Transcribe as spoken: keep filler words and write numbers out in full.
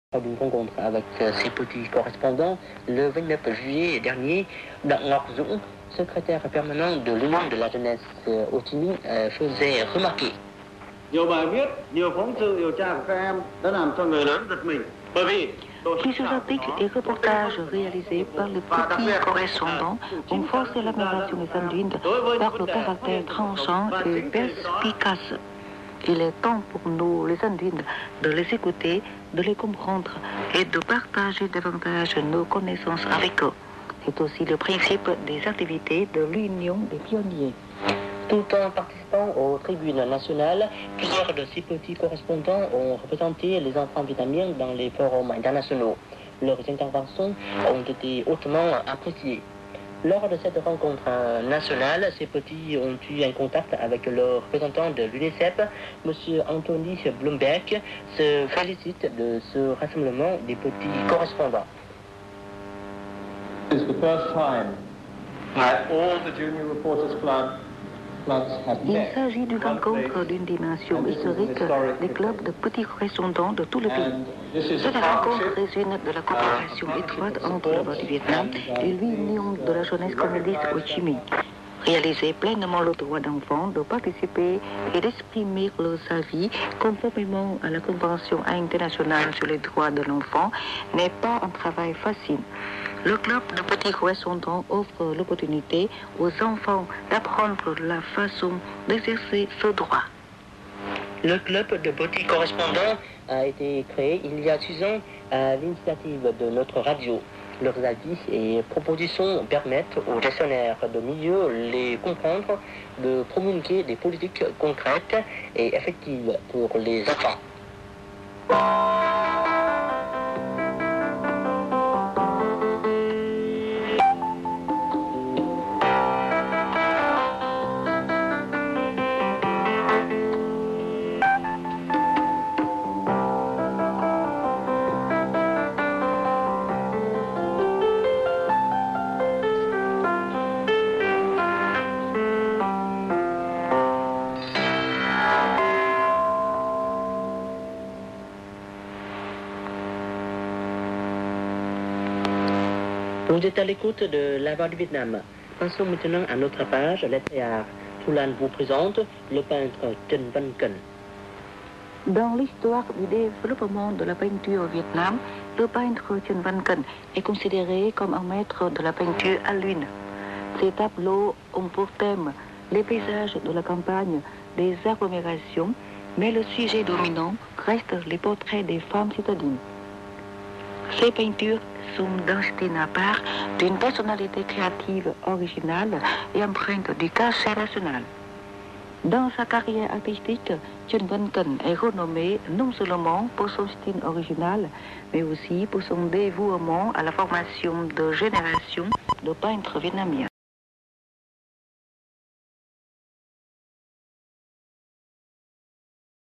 D'une rencontre avec ses petits correspondants le vingt-neuf juillet dernier, dans Ngọc Dũng, secrétaire permanent de l'Union de la jeunesse Hồ Chí Minh, faisait remarquer. Nhiều bài viết, nhiều phóng sự điều tra của các em đã làm cho người lớn giật mình. Bởi vì Plusieurs articles et reportages réalisés par les petits correspondants ont forcé l'admiration des Anduines par le caractère tranchant et perspicace. Il est temps pour nous, les Anduines, de les écouter, de les comprendre et de partager davantage nos connaissances avec eux. C'est aussi le principe des activités de l'Union des pionniers. Tout en participant aux tribunes nationales, plusieurs de ces petits correspondants ont représenté les enfants vietnamiens dans les forums internationaux. Leurs interventions ont été hautement appréciées. Lors de cette rencontre nationale, ces petits ont eu un contact avec le représentant de l'UNICEF, M. Anthony Bloomberg, se félicite de ce rassemblement des petits correspondants. It's the first time that all the Junior Reporters Club Il s'agit d'une rencontre d'une dimension historique des clubs de petits correspondants de tout le pays. Cette rencontre résulte de la coopération étroite entre le du Vietnam et l'Union de la jeunesse communiste Hồ Chí Minh. Réaliser pleinement le droit d'enfant de participer et d'exprimer leurs avis conformément à la Convention internationale sur les droits de l'enfant n'est pas un travail facile. Le club de petits correspondants offre l'opportunité aux enfants d'apprendre la façon d'exercer ce droit. Le club de petits correspondants a été créé il y a six ans à l'initiative de notre radio. Leurs avis et propositions permettent aux gestionnaires de milieu de les comprendre, de promulguer des politiques concrètes et effectives pour les enfants. Vous êtes à l'écoute de La Voix du Vietnam. Passons maintenant à notre page, Lettres et Arts. Thulan vous présente le peintre Trần Văn Cẩn. Dans l'histoire du développement de la peinture au Vietnam, le peintre Trần Văn Cẩn est considéré comme un maître de la peinture à l'huile. Ses tableaux ont pour thème les paysages de la campagne, des agglomérations, mais le sujet dominant reste les portraits des femmes citadines. Ces peintures sont destinées à part d'une personnalité créative originale et empreinte du cachet national. Dans sa carrière artistique, Trần Văn Cẩn est renommé non seulement pour son style original, mais aussi pour son dévouement à la formation de générations de peintres vietnamiens.